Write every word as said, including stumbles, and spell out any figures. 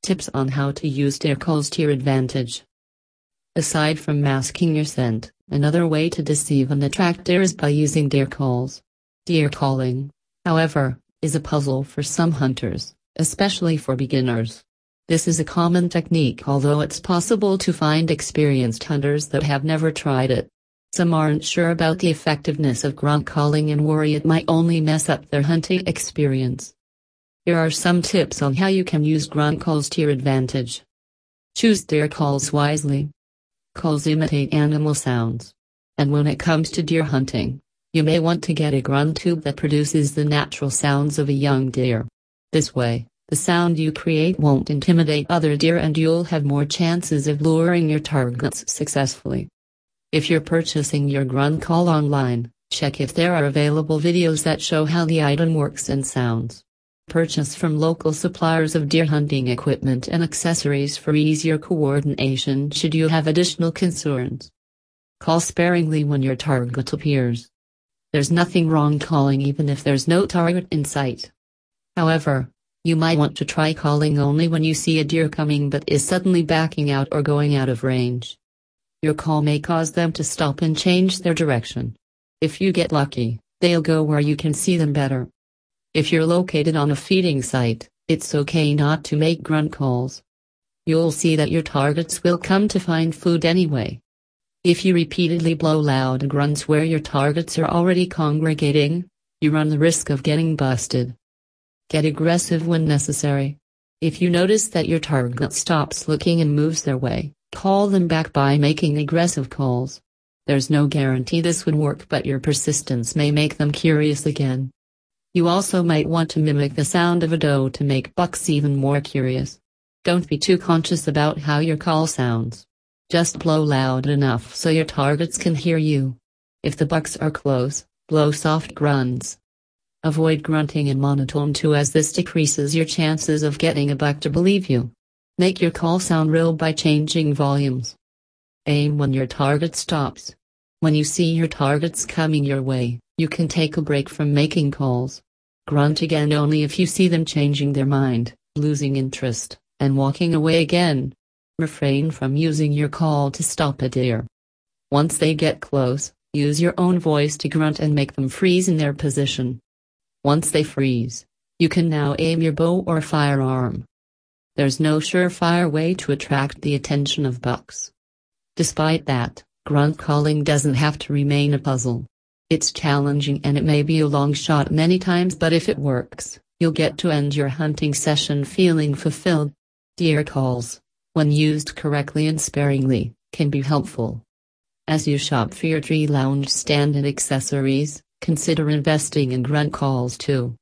Tips on how to use deer calls to your advantage. Aside from masking your scent, another way to deceive and attract deer is by using deer calls. Deer calling, however, is a puzzle for some hunters, especially for beginners. This is a common technique, although it's possible to find experienced hunters that have never tried it. Some aren't sure about the effectiveness of grunt calling and worry it might only mess up their hunting experience. Here are some tips on how you can use grunt calls to your advantage. Choose deer calls wisely. Calls imitate animal sounds. And when it comes to deer hunting, you may want to get a grunt tube that produces the natural sounds of a young deer. This way, the sound you create won't intimidate other deer and you'll have more chances of luring your targets successfully. If you're purchasing your grunt call online, check if there are available videos that show how the item works and sounds. Purchase from local suppliers of deer hunting equipment and accessories for easier coordination should you have additional concerns. Call sparingly when your target appears. There's nothing wrong calling even if there's no target in sight. However, you might want to try calling only when you see a deer coming but is suddenly backing out or going out of range. Your call may cause them to stop and change their direction. If you get lucky, they'll go where you can see them better. If you're located on a feeding site, it's okay not to make grunt calls. You'll see that your targets will come to find food anyway. If you repeatedly blow loud grunts where your targets are already congregating, you run the risk of getting busted. Get aggressive when necessary. If you notice that your target stops looking and moves their way, call them back by making aggressive calls. There's no guarantee this would work, but your persistence may make them curious again. You also might want to mimic the sound of a doe to make bucks even more curious. Don't be too conscious about how your call sounds. Just blow loud enough so your targets can hear you. If the bucks are close, blow soft grunts. Avoid grunting in monotone too, as this decreases your chances of getting a buck to believe you. Make your call sound real by changing volumes. Aim when your target stops. When you see your targets coming your way, you can take a break from making calls. Grunt again only if you see them changing their mind, losing interest, and walking away again. Refrain from using your call to stop a deer. Once they get close, use your own voice to grunt and make them freeze in their position. Once they freeze, you can now aim your bow or firearm. There's no surefire way to attract the attention of bucks. Despite that, grunt calling doesn't have to remain a puzzle. It's challenging and it may be a long shot many times, but if it works, you'll get to end your hunting session feeling fulfilled. Deer calls, when used correctly and sparingly, can be helpful. As you shop for your tree lounge stand and accessories, consider investing in grunt calls too.